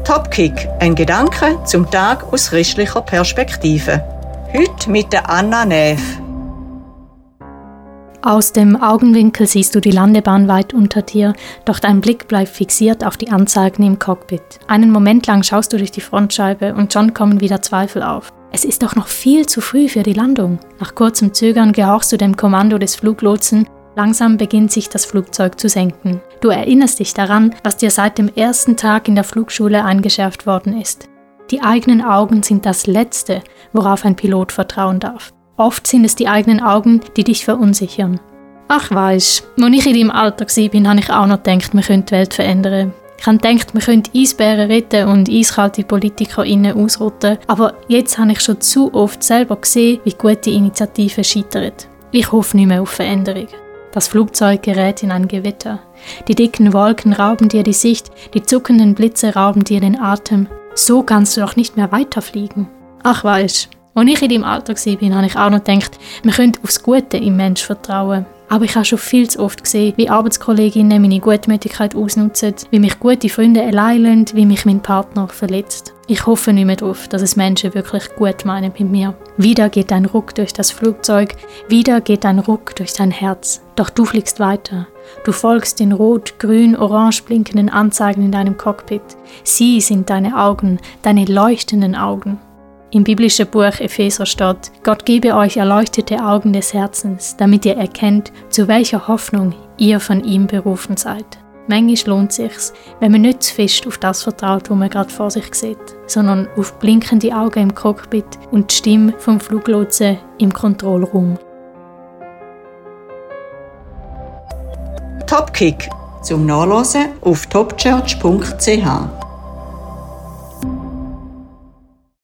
Topkick, ein Gedanke zum Tag aus christlicher Perspektive. Heute mit der Anna Neff. Aus dem Augenwinkel siehst du die Landebahn weit unter dir, doch dein Blick bleibt fixiert auf die Anzeigen im Cockpit. Einen Moment lang schaust du durch die Frontscheibe und schon kommen wieder Zweifel auf. Es ist doch noch viel zu früh für die Landung. Nach kurzem Zögern gehorchst du dem Kommando des Fluglotsen. Langsam beginnt sich das Flugzeug zu senken. Du erinnerst dich daran, was dir seit dem ersten Tag in der Flugschule eingeschärft worden ist. Die eigenen Augen sind das Letzte, worauf ein Pilot vertrauen darf. Oft sind es die eigenen Augen, die dich verunsichern. Ach weisst, als ich in deinem Alter war, habe ich auch noch gedacht, wir könnten die Welt verändern. Ich habe gedacht, wir könnten Eisbären retten und eiskalte PolitikerInnen ausrotten. Aber jetzt habe ich schon zu oft selber gesehen, wie gute Initiativen scheitern. Ich hoffe nicht mehr auf Veränderung. Das Flugzeug gerät in ein Gewitter. Die dicken Wolken rauben dir die Sicht, die zuckenden Blitze rauben dir den Atem. So kannst du doch nicht mehr weiterfliegen. Ach weisst, als ich in deinem Alter war, habe ich auch noch gedacht, man könnte aufs Gute im Mensch vertrauen. Aber ich habe schon viel zu oft gesehen, wie Arbeitskolleginnen meine Gutmütigkeit ausnutzen, wie mich gute Freunde allein lassen, wie mich mein Partner verletzt. Ich hoffe nicht mehr darauf, dass es Menschen wirklich gut meinen mit mir. Wieder geht ein Ruck durch das Flugzeug, wieder geht ein Ruck durch dein Herz. Doch du fliegst weiter. Du folgst den rot, grün, orange blinkenden Anzeigen in deinem Cockpit. Sie sind deine Augen, deine leuchtenden Augen. Im biblischen Buch Epheser steht: Gott gebe euch erleuchtete Augen des Herzens, damit ihr erkennt, zu welcher Hoffnung ihr von ihm berufen seid. Manchmal lohnt es sich, wenn man nicht zu fest auf das vertraut, was man gerade vor sich sieht, sondern auf blinkende Augen im Cockpit und die Stimme vom Fluglotsen im Kontrollraum. Topkick zum Nachlesen auf topchurch.ch.